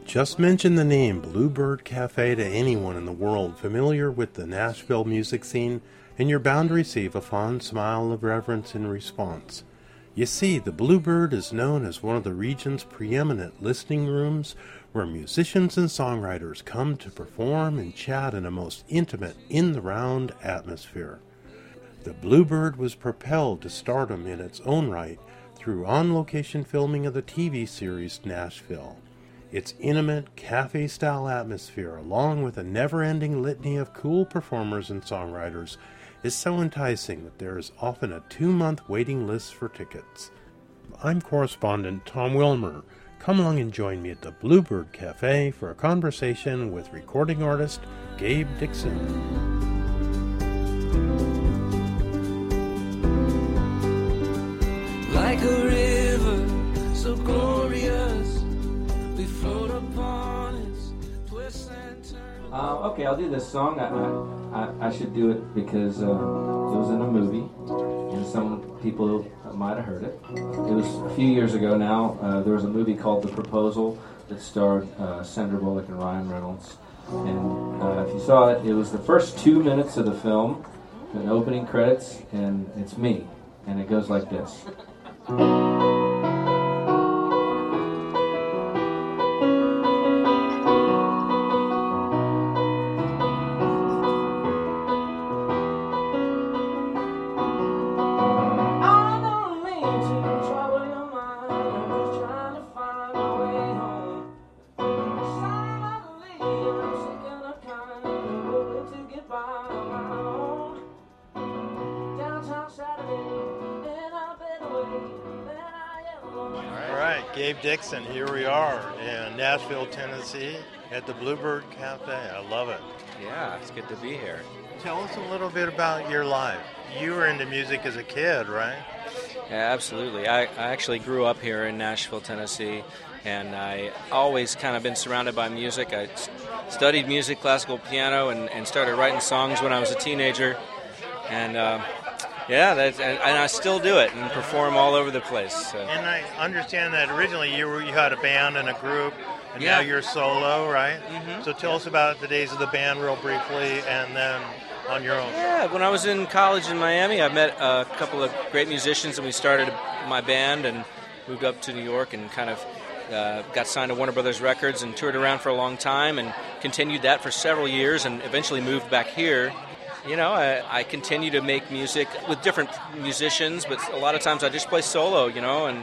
Just mention the name Bluebird Cafe to anyone in the world familiar with the Nashville music scene, and you're bound to receive a fond smile of reverence in response. You see, the Bluebird is known as one of the region's preeminent listening rooms where musicians and songwriters come to perform and chat in a most intimate, in-the-round atmosphere. The Bluebird was propelled to stardom in its own right through on-location filming of the TV series Nashville. Its intimate, cafe-style atmosphere, along with a never-ending litany of cool performers and songwriters, is so enticing that there is often a 2-month waiting list for tickets. I'm correspondent Tom Wilmer. Come along and join me at the Bluebird Cafe for a conversation with recording artist Gabe Dixon. Like a river, so glorious, we float upon its twists and turns. Okay, I'll do this song. I should do it because it was in a movie, and some people might have heard it. It was a few years ago now. There was a movie called The Proposal that starred Sandra Bullock and Ryan Reynolds. And if you saw it, it was the first 2 minutes of the film, an opening credits, and it's me. And it goes like this. Gabe Dixon, here we are in Nashville, Tennessee at the Bluebird Cafe. I love it. Yeah, it's good to be here. Tell us a little bit about your life. You were into music as a kid, right? Yeah, absolutely. I actually grew up here in Nashville, Tennessee, and I always kind of been surrounded by music. I studied music, classical piano, and started writing songs when I was a teenager. And and I still do it and perform all over the place. So. And I understand that originally you had a band and a group, and now you're solo, right? Mm-hmm. So tell us about the days of the band real briefly, and then on your own. Yeah, when I was in college in Miami, I met a couple of great musicians, and we started my band and moved up to New York and kind of got signed to Warner Brothers Records and toured around for a long time and continued that for several years and eventually moved back here. You know, I continue to make music with different musicians, but a lot of times I just play solo, you know, and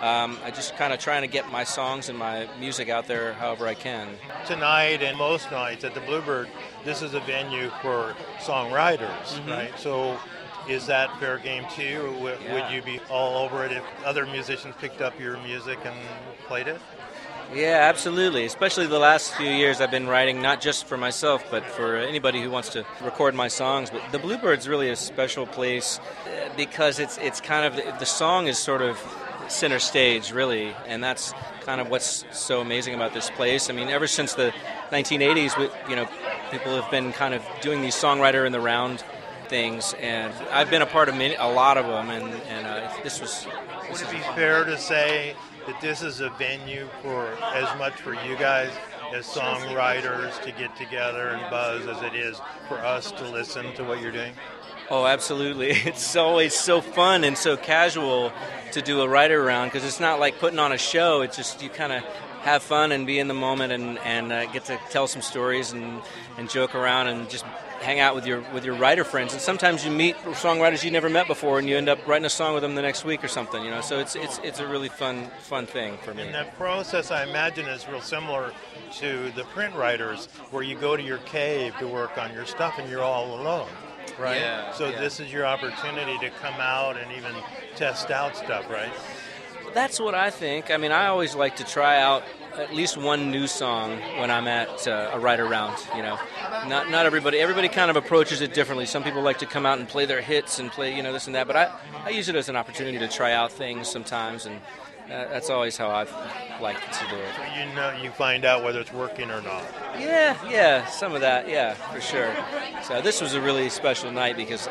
I just kind of trying to get my songs and my music out there however I can. Tonight and most nights at the Bluebird, this is a venue for songwriters, mm-hmm. right? So is that fair game to you? Would you be all over it if other musicians picked up your music and played it? Yeah, absolutely. Especially the last few years I've been writing not just for myself, but for anybody who wants to record my songs. But the Bluebird's really a special place because it's kind of, the song is sort of center stage, really, and that's kind of what's so amazing about this place. I mean, ever since the 1980s, people have been kind of doing these songwriter in the round things, and I've been a part of a lot of them, and this was... Would it be fair to say that this is a venue for as much for you guys as songwriters to get together and buzz as it is for us to listen to what you're doing? Oh, absolutely. It's always so fun and so casual to do a writer round because it's not like putting on a show. It's just you kind of have fun and be in the moment and get to tell some stories and joke around and just hang out with your writer friends. And sometimes you meet songwriters you never met before, and you end up writing a song with them the next week or something. You know, so it's a really fun thing for me. And that process, I imagine, is real similar to the print writers, where you go to your cave to work on your stuff, and you're all alone. Right? Yeah, so this is your opportunity to come out and even test out stuff, right? That's what I think. I mean, I always like to try out at least one new song when I'm at a writer round, you know. Not everybody kind of approaches it differently. Some people like to come out and play their hits and play, you know, this and that, but I use it as an opportunity to try out things sometimes, and that's always how I've liked to do it. So you find out whether it's working or not. Yeah, some of that, yeah, for sure. So this was a really special night because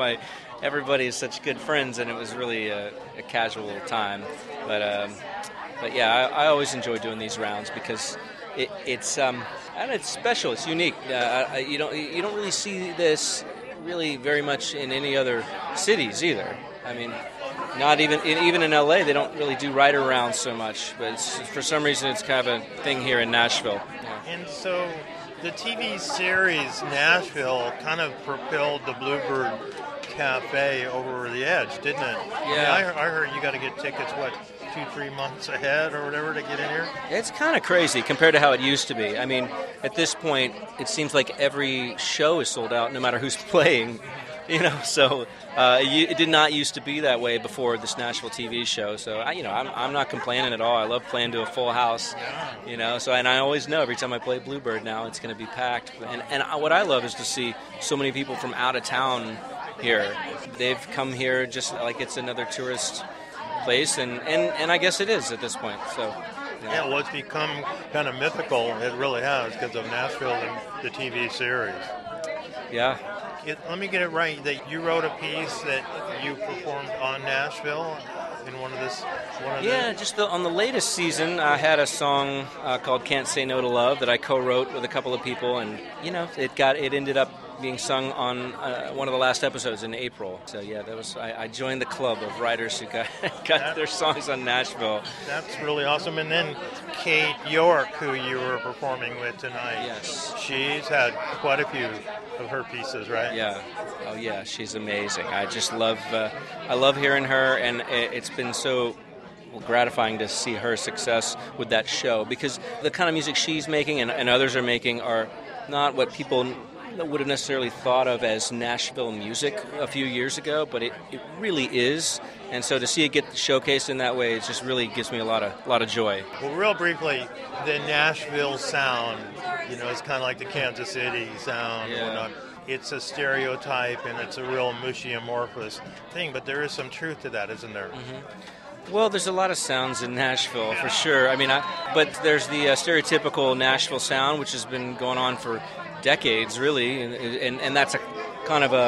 everybody is such good friends, and it was really a casual time. But But yeah, I always enjoy doing these rounds because it's special. It's unique. You don't really see this really very much in any other cities either. I mean, not even in LA, they don't really do writer rounds so much. But for some reason, it's kind of a thing here in Nashville. Yeah. And so the TV series Nashville kind of propelled the Bluebird Cafe over the edge, didn't it? Yeah. I heard you got to get tickets, 2-3 months ahead or whatever to get in here? It's kind of crazy compared to how it used to be. I mean, at this point, it seems like every show is sold out no matter who's playing. So it did not used to be that way before this Nashville TV show. So I'm not complaining at all. I love playing to a full house. So and I always know every time I play Bluebird now it's going to be packed. And what I love is to see so many people from out of town here. They've come here just like it's another tourist place, and I guess it is at this point. So. Yeah, well, it's become kind of mythical. It really has because of Nashville and the TV series. Yeah. Let me get it right, that you wrote a piece that you performed on Nashville in just on the latest season, I had a song called "Can't Say No to Love" that I co-wrote with a couple of people, and it ended up being sung on one of the last episodes in April. So yeah, I joined the club of writers who got their songs on Nashville. That's really awesome. And then Kate York, who you were performing with tonight. Yes, she's had quite a few of her pieces, right? Yeah. Oh yeah, she's amazing. I just love hearing her, and it's been so gratifying to see her success with that show, because the kind of music she's making and others are making are not what people would have necessarily thought of as Nashville music a few years ago, but it really is. And so to see it get showcased in that way, it just really gives me a lot of joy. Well, real briefly, the Nashville sound, it's kind of like the Kansas City sound. Yeah. It's a stereotype and it's a real mushy, amorphous thing, but there is some truth to that, isn't there? Mm-hmm. Well, there's a lot of sounds in Nashville, for sure. I mean, but there's the stereotypical Nashville sound, which has been going on for decades, really, and that's a kind of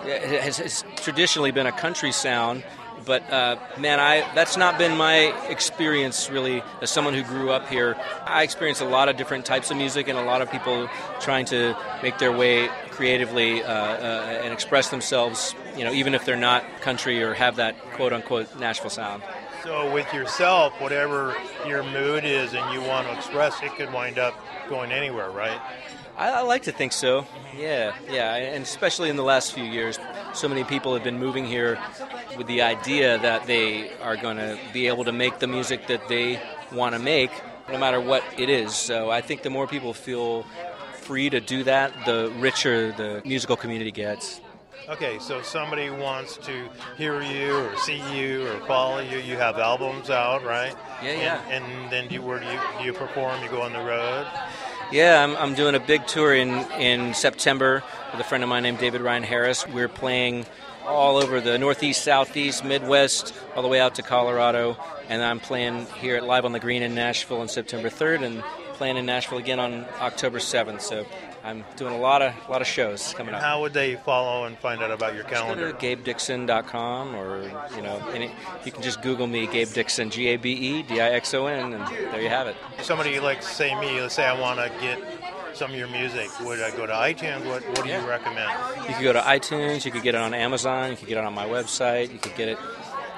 has traditionally been a country sound. But that's not been my experience, really, as someone who grew up here. I experienced a lot of different types of music and a lot of people trying to make their way creatively and express themselves, even if they're not country or have that quote-unquote Nashville sound. So with yourself, whatever your mood is and you want to express, it could wind up going anywhere, right? I like to think so. Yeah, and especially in the last few years, so many people have been moving here with the idea that they are going to be able to make the music that they want to make, no matter what it is. So I think the more people feel free to do that, the richer the musical community gets. Okay, so if somebody wants to hear you or see you or follow you, you have albums out, right? Yeah. And then do you perform? You go on the road? Yeah, I'm doing a big tour in September with a friend of mine named David Ryan Harris. We're playing all over the Northeast, Southeast, Midwest, all the way out to Colorado. And I'm playing here at Live on the Green in Nashville on September 3rd and playing in Nashville again on October 7th. So I'm doing a lot of shows coming up. How would they follow and find out about your calendar? Just go to GabeDixon.com, or you can just Google me, Gabe Dixon, GabeDixon, and there you have it. Somebody like say me, let's say I want to get some of your music. Would I go to iTunes? What do you recommend? You could go to iTunes. You could get it on Amazon. You could get it on my website. You could get it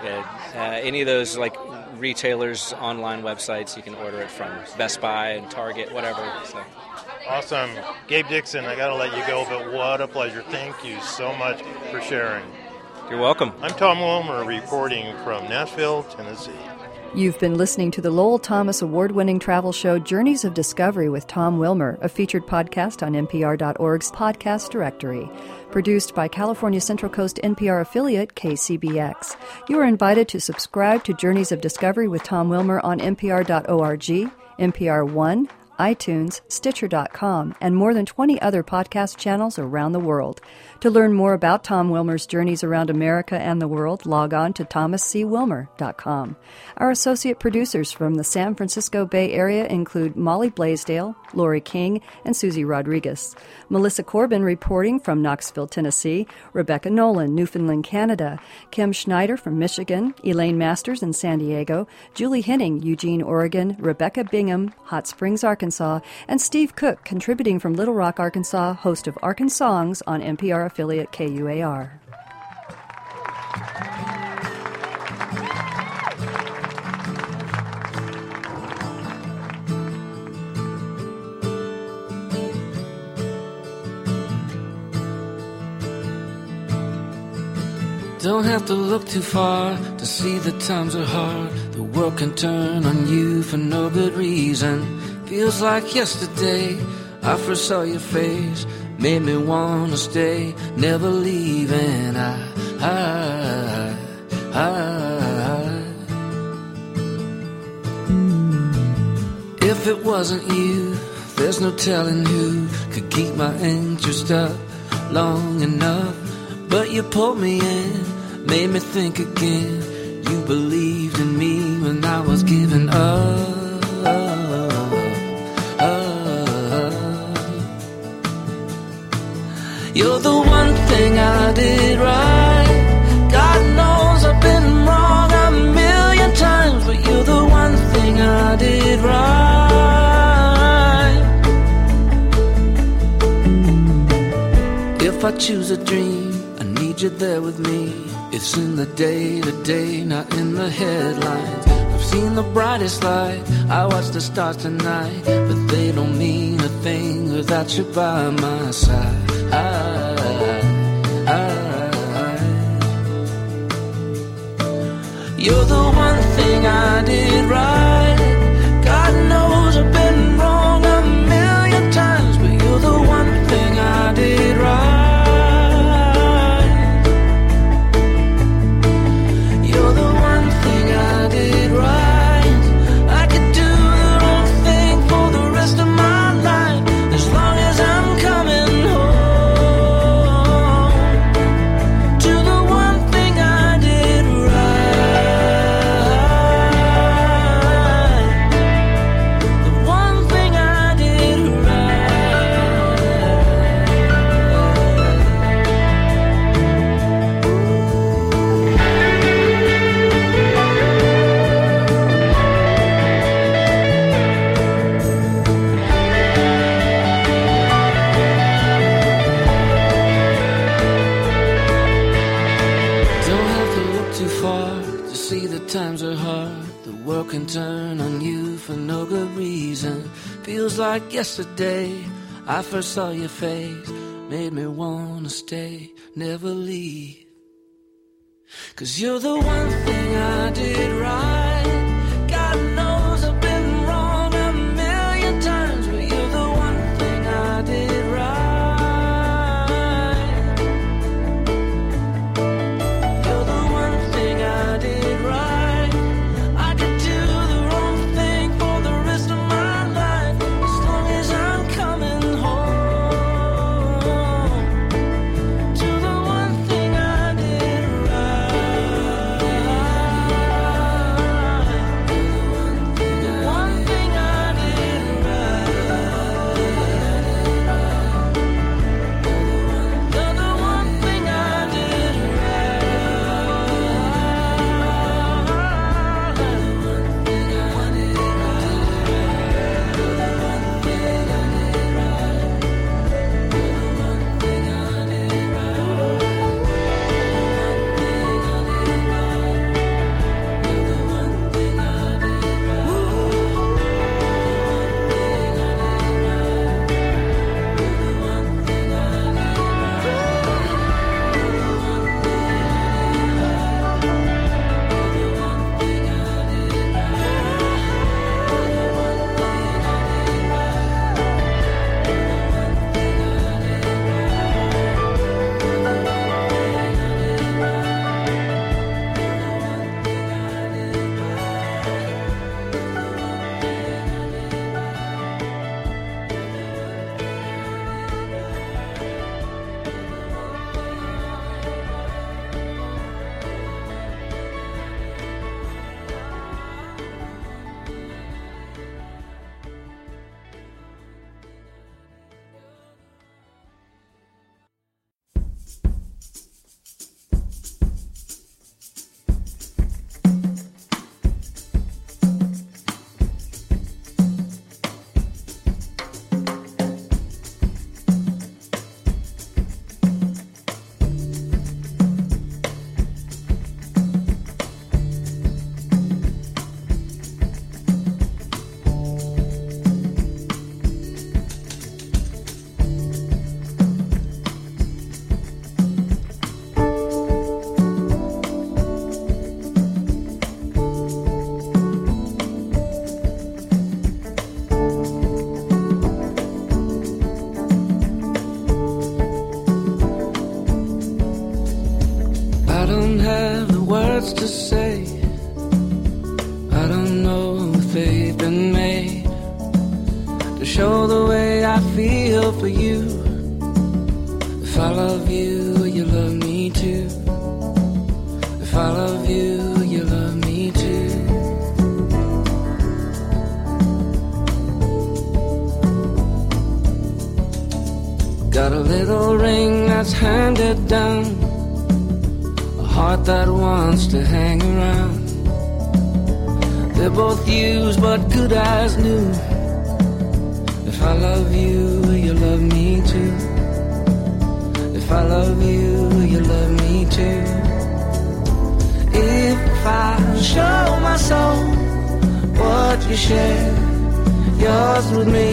at any of those like retailers' online websites. You can order it from Best Buy and Target, whatever. So. Awesome. Gabe Dixon, I got to let you go, but what a pleasure. Thank you so much for sharing. You're welcome. I'm Tom Wilmer, reporting from Nashville, Tennessee. You've been listening to the Lowell Thomas award-winning travel show Journeys of Discovery with Tom Wilmer, a featured podcast on NPR.org's podcast directory. Produced by California Central Coast NPR affiliate KCBX. You are invited to subscribe to Journeys of Discovery with Tom Wilmer on NPR.org, NPR One, iTunes, Stitcher.com, and more than 20 other podcast channels around the world. To learn more about Tom Wilmer's journeys around America and the world, log on to thomascwilmer.com. Our associate producers from the San Francisco Bay Area include Molly Blaisdell, Lori King, and Susie Rodriguez. Melissa Corbin reporting from Knoxville, Tennessee, Rebecca Nolan, Newfoundland, Canada, Kim Schneider from Michigan, Elaine Masters in San Diego, Julie Henning, Eugene, Oregon, Rebecca Bingham, Hot Springs, Arkansas, and Steve Cook, contributing from Little Rock, Arkansas, host of Arkansongs on NPR affiliate KUAR. Don't have to look too far to see that times are hard. The world can turn on you for no good reason. Feels like yesterday I first saw your face. Made me wanna stay, never leaving. If it wasn't you, there's no telling who could keep my interest up long enough. But you pulled me in, made me think again. You believed in me when I was giving up. You're the one thing I did right. God knows I've been wrong a million times, but you're the one thing I did right. If I choose a dream, I need you there with me. It's in the day-to-day, not in the headlines. I've seen the brightest light, I watch the stars tonight, but they don't mean a thing without you by my side. You're the one thing I did right. God knows I've been wrong a million times, but you're the one thing I did right. You're the one thing I did right. I could do the wrong thing for the rest of my life, as long as I'm coming home. Times are hard, the world can turn on you for no good reason. Feels like yesterday I first saw your face. Made me wanna stay, never leave. 'Cause you're the one thing I did right. God knows I've been wrong a million times, but you're the one thing I did right. You're the one thing I did right. don't have the words to say. I don't know if they've been made to show the way I feel for you. If I love you, you love me too. If I love you, you love me too. Got a little ring that's handed down, a heart that wants to hang around. They're both used but good as new. If I love you, you love me too. If I love you, you love me too. If I show my soul what you share, yours with me,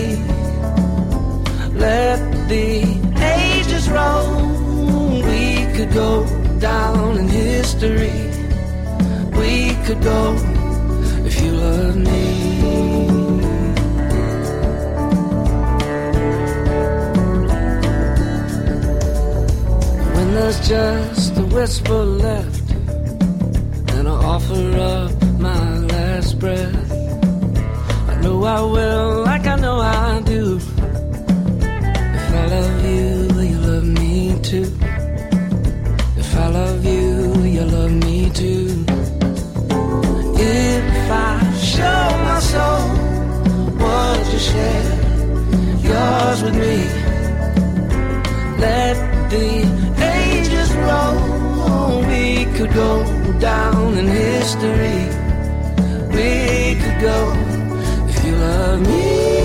let the ages roll. We could go down in history. We could go if you love me. When there's just a whisper left, and I offer up my last breath, I know I will, like I know I do. If I love you, you love me too. If I love you, you love me too. If I show my soul what you share, yours with me, let the ages roll. We could go down in history. We could go if you love me.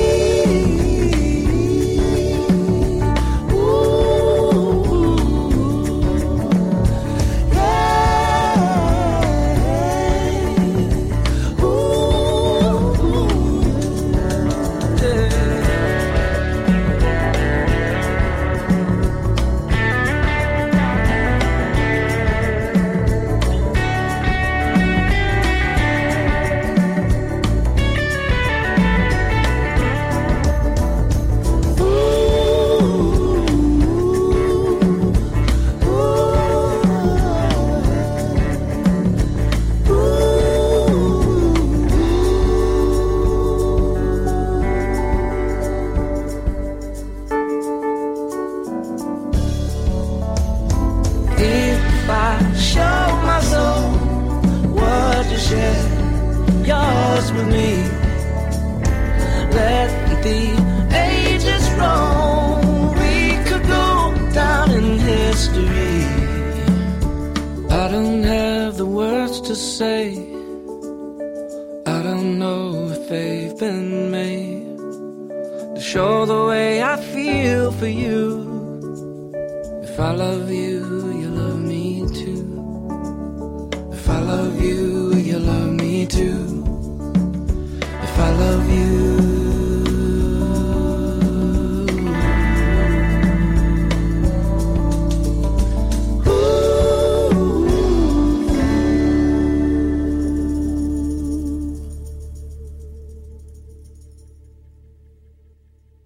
Yours with me, let the ages roll. We could go down in history. I don't have the words to say. I don't know if they've been made to show the way I feel for you. If I love you,